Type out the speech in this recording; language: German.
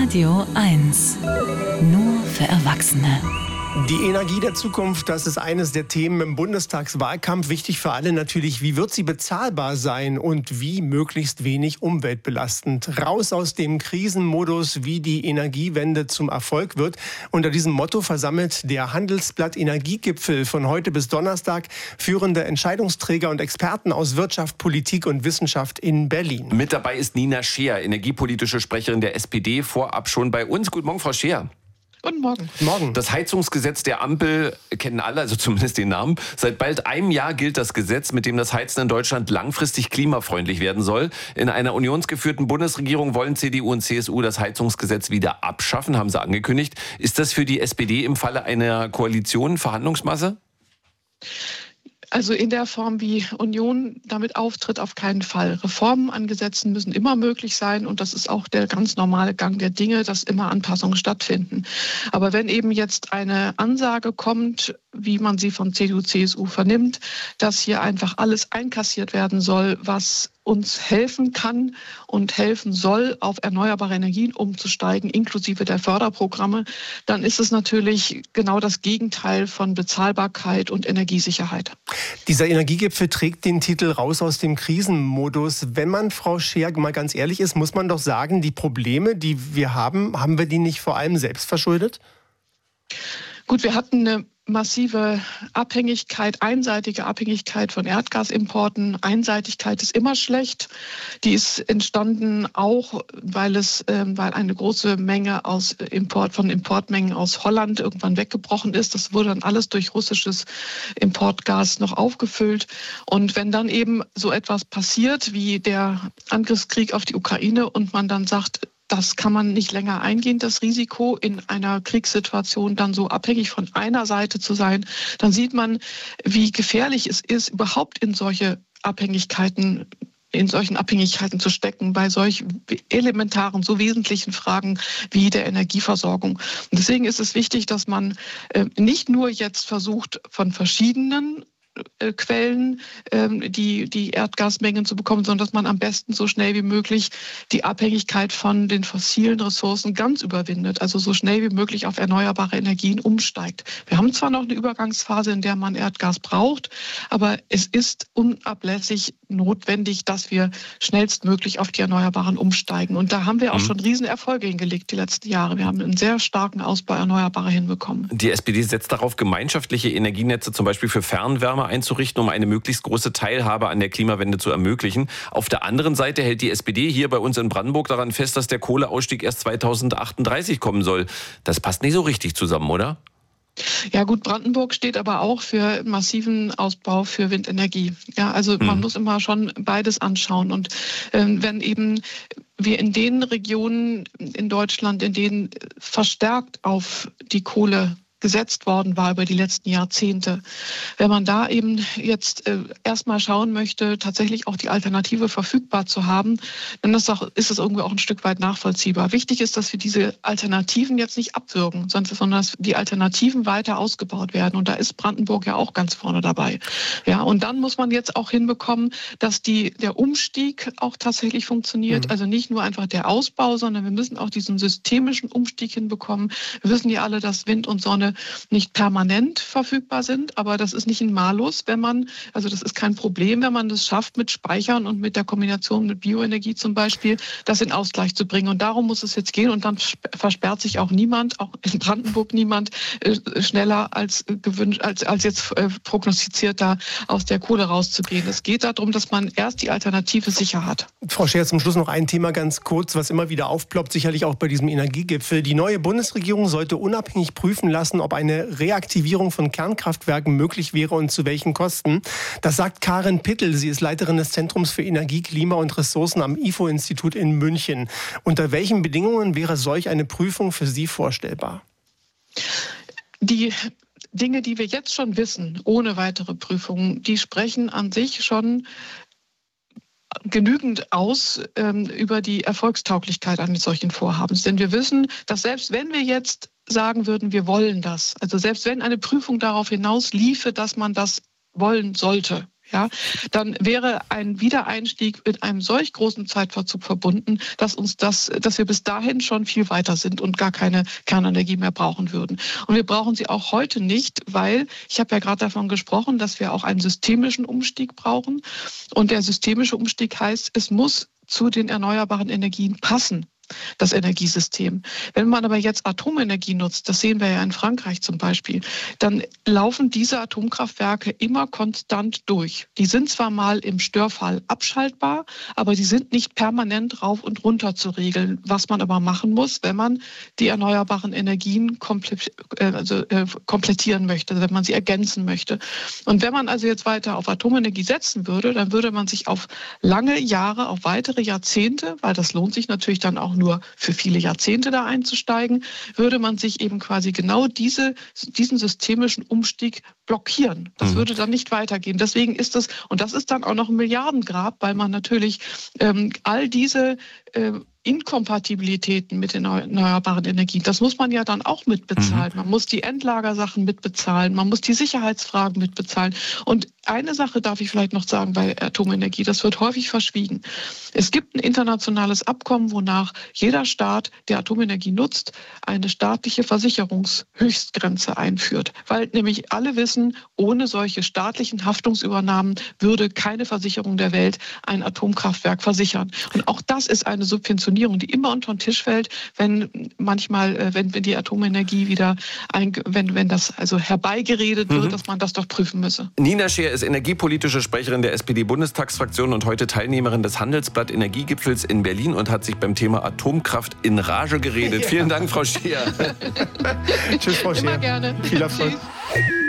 Radio 1. Nur für Erwachsene. Die Energie der Zukunft, das ist eines der Themen im Bundestagswahlkampf. Wichtig für alle natürlich, wie wird sie bezahlbar sein und wie möglichst wenig umweltbelastend. Raus aus dem Krisenmodus, wie die Energiewende zum Erfolg wird. Unter diesem Motto versammelt der Handelsblatt Energiegipfel von heute bis Donnerstag führende Entscheidungsträger und Experten aus Wirtschaft, Politik und Wissenschaft in Berlin. Mit dabei ist Nina Scheer, energiepolitische Sprecherin der SPD, vorab schon bei uns. Guten Morgen, Frau Scheer. Guten Morgen. Morgen. Das Heizungsgesetz der Ampel kennen alle, also zumindest den Namen. Seit bald einem Jahr gilt das Gesetz, mit dem das Heizen in Deutschland langfristig klimafreundlich werden soll. In einer unionsgeführten Bundesregierung wollen CDU und CSU das Heizungsgesetz wieder abschaffen, haben sie angekündigt. Ist das für die SPD im Falle einer Koalition Verhandlungsmasse? Also in der Form, wie Union damit auftritt, auf keinen Fall. Reformen an Gesetzen müssen immer möglich sein und das ist auch der ganz normale Gang der Dinge, dass immer Anpassungen stattfinden. Aber wenn eben jetzt eine Ansage kommt, wie man sie von CDU, CSU vernimmt, dass hier einfach alles einkassiert werden soll, was uns helfen kann und helfen soll, auf erneuerbare Energien umzusteigen, inklusive der Förderprogramme, dann ist es natürlich genau das Gegenteil von Bezahlbarkeit und Energiesicherheit. Dieser Energiegipfel trägt den Titel Raus aus dem Krisenmodus. Wenn man, Frau Scheer, mal ganz ehrlich ist, muss man doch sagen, die Probleme, die wir haben wir die nicht vor allem selbst verschuldet? Gut, wir hatten eine massive Abhängigkeit, einseitige Abhängigkeit von Erdgasimporten. Einseitigkeit ist immer schlecht. Die ist entstanden auch, weil eine große Menge von Importmengen aus Holland irgendwann weggebrochen ist. Das wurde dann alles durch russisches Importgas noch aufgefüllt. Und wenn dann eben so etwas passiert wie der Angriffskrieg auf die Ukraine und man dann sagt, das kann man nicht länger eingehen, das Risiko, in einer Kriegssituation dann so abhängig von einer Seite zu sein. Dann sieht man, wie gefährlich es ist, überhaupt in solchen Abhängigkeiten zu stecken, bei solch elementaren, so wesentlichen Fragen wie der Energieversorgung. Und deswegen ist es wichtig, dass man nicht nur jetzt versucht, von verschiedenen Quellen die Erdgasmengen zu bekommen, sondern dass man am besten so schnell wie möglich die Abhängigkeit von den fossilen Ressourcen ganz überwindet, also so schnell wie möglich auf erneuerbare Energien umsteigt. Wir haben zwar noch eine Übergangsphase, in der man Erdgas braucht, aber es ist unablässig notwendig, dass wir schnellstmöglich auf die Erneuerbaren umsteigen. Und da haben wir auch schon Riesenerfolge hingelegt die letzten Jahre. Wir haben einen sehr starken Ausbau Erneuerbarer hinbekommen. Die SPD setzt darauf, gemeinschaftliche Energienetze zum Beispiel für Fernwärme einzurichten, um eine möglichst große Teilhabe an der Klimawende zu ermöglichen. Auf der anderen Seite hält die SPD hier bei uns in Brandenburg daran fest, dass der Kohleausstieg erst 2038 kommen soll. Das passt nicht so richtig zusammen, oder? Ja gut, Brandenburg steht aber auch für massiven Ausbau für Windenergie. Ja, also man muss immer schon beides anschauen. Und wenn eben wir in den Regionen in Deutschland, in denen verstärkt auf die Kohle gesetzt worden war über die letzten Jahrzehnte. Wenn man da eben jetzt erstmal schauen möchte, tatsächlich auch die Alternative verfügbar zu haben, dann ist es irgendwie auch ein Stück weit nachvollziehbar. Wichtig ist, dass wir diese Alternativen jetzt nicht abwürgen, sondern dass die Alternativen weiter ausgebaut werden. Und da ist Brandenburg ja auch ganz vorne dabei. Ja, und dann muss man jetzt auch hinbekommen, dass der Umstieg auch tatsächlich funktioniert. Also nicht nur einfach der Ausbau, sondern wir müssen auch diesen systemischen Umstieg hinbekommen. Wir wissen ja alle, dass Wind und Sonne nicht permanent verfügbar sind, aber das ist nicht ein Malus, das ist kein Problem, wenn man das schafft, mit Speichern und mit der Kombination mit Bioenergie zum Beispiel, das in Ausgleich zu bringen. Und darum muss es jetzt gehen und dann versperrt sich auch niemand, auch in Brandenburg niemand, schneller als gewünscht, als jetzt prognostiziert, da aus der Kohle rauszugehen. Es geht darum, dass man erst die Alternative sicher hat. Frau Scheer, zum Schluss noch ein Thema ganz kurz, was immer wieder aufploppt, sicherlich auch bei diesem Energiegipfel. Die neue Bundesregierung sollte unabhängig prüfen lassen, ob eine Reaktivierung von Kernkraftwerken möglich wäre und zu welchen Kosten. Das sagt Karin Pittel. Sie ist Leiterin des Zentrums für Energie, Klima und Ressourcen am IFO-Institut in München. Unter welchen Bedingungen wäre solch eine Prüfung für Sie vorstellbar? Die Dinge, die wir jetzt schon wissen, ohne weitere Prüfungen, die sprechen an sich schon genügend aus über die Erfolgstauglichkeit eines solchen Vorhabens. Denn wir wissen, dass selbst wenn wir jetzt sagen würden, wir wollen das, also selbst wenn eine Prüfung darauf hinaus liefe, dass man das wollen sollte, ja, dann wäre ein Wiedereinstieg mit einem solch großen Zeitverzug verbunden, dass wir bis dahin schon viel weiter sind und gar keine Kernenergie mehr brauchen würden. Und wir brauchen sie auch heute nicht, weil ich habe ja gerade davon gesprochen, dass wir auch einen systemischen Umstieg brauchen. Und der systemische Umstieg heißt, es muss zu den erneuerbaren Energien passen, das Energiesystem. Wenn man aber jetzt Atomenergie nutzt, das sehen wir ja in Frankreich zum Beispiel, dann laufen diese Atomkraftwerke immer konstant durch. Die sind zwar mal im Störfall abschaltbar, aber die sind nicht permanent rauf und runter zu regeln. Was man aber machen muss, wenn man die erneuerbaren Energien komplettieren möchte, wenn man sie ergänzen möchte. Und wenn man also jetzt weiter auf Atomenergie setzen würde, dann würde man sich auf lange Jahre, auf weitere Jahrzehnte, weil das lohnt sich natürlich dann auch nur für viele Jahrzehnte da einzusteigen, würde man sich eben quasi genau diesen systemischen Umstieg blockieren. Das würde dann nicht weitergehen. Deswegen ist das, und das ist dann auch noch ein Milliardengrab, weil man natürlich all diese Inkompatibilitäten mit den erneuerbaren Energien, das muss man ja dann auch mitbezahlen. Man muss die Endlagersachen mitbezahlen, man muss die Sicherheitsfragen mitbezahlen. Und eine Sache darf ich vielleicht noch sagen bei Atomenergie, das wird häufig verschwiegen. Es gibt ein internationales Abkommen, wonach jeder Staat, der Atomenergie nutzt, eine staatliche Versicherungshöchstgrenze einführt. Weil nämlich alle wissen, ohne solche staatlichen Haftungsübernahmen würde keine Versicherung der Welt ein Atomkraftwerk versichern. Und auch das ist eine Subventionierung, die immer unter den Tisch fällt, wenn die Atomenergie wieder, wenn das also herbeigeredet wird, dass man das doch prüfen müsse. Nina Scheer ist energiepolitische Sprecherin der SPD-Bundestagsfraktion und heute Teilnehmerin des Handelsblatt Energiegipfels in Berlin und hat sich beim Thema Atomkraft in Rage geredet. Ja. Vielen Dank, Frau Scheer. Tschüss, Frau Scheer. Immer gerne. Viel Erfolg. Tschüss.